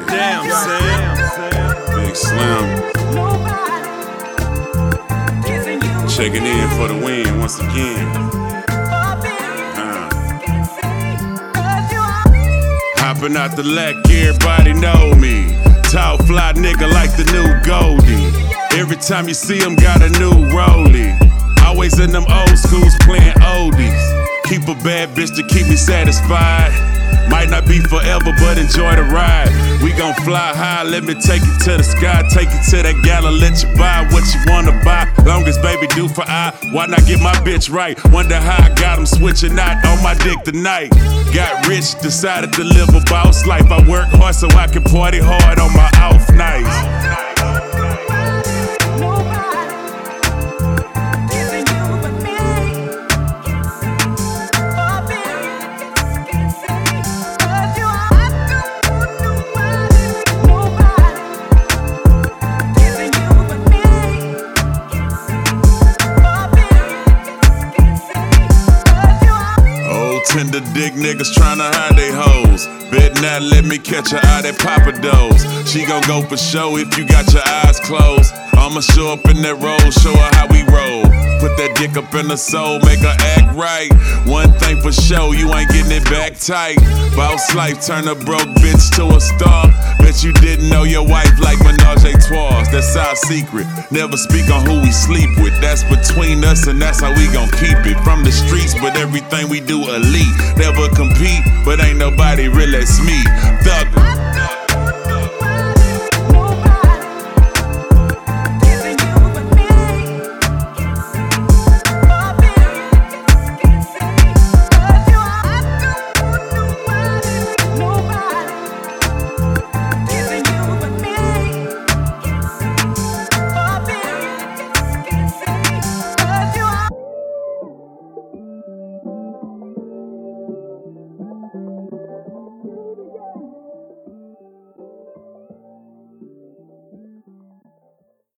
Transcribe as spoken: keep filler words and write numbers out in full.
Goddamn, Sam. Big Slim. Checking in for the win once again. Uh. Hopping out the lack, everybody know me. Tall fly nigga like the new Goldie. Every time you see him, got a new rollie. Always in them old schools playing oldies. Keep a bad bitch to keep me satisfied. Might not be forever, but enjoy the ride. We gon' fly high, let me take you to the sky. Take you to that gala, let you buy what you wanna buy. Longest baby do for I, why not get my bitch right? Wonder how I got him switching out on my dick tonight. Got rich, decided to live a boss life. I work hard so I can party hard on my off nights. Tender dick niggas tryna hide they hoes. Bet not let me catch her out at Papa Do's. She gon' go for show if you got your eyes closed. I'ma show up in that role, show her how we roll. Put that dick up in her soul, make her act right. One thing for sure, you ain't getting it back tight. Boss life, turn a broke bitch to a star. Bet you didn't know your wife like Menage a Trois. That's our secret, never speak on who we sleep with. That's between us and that's how we gon' keep it. From the streets, but everything we do elite. Never compete, but ain't nobody real as me. Thugger.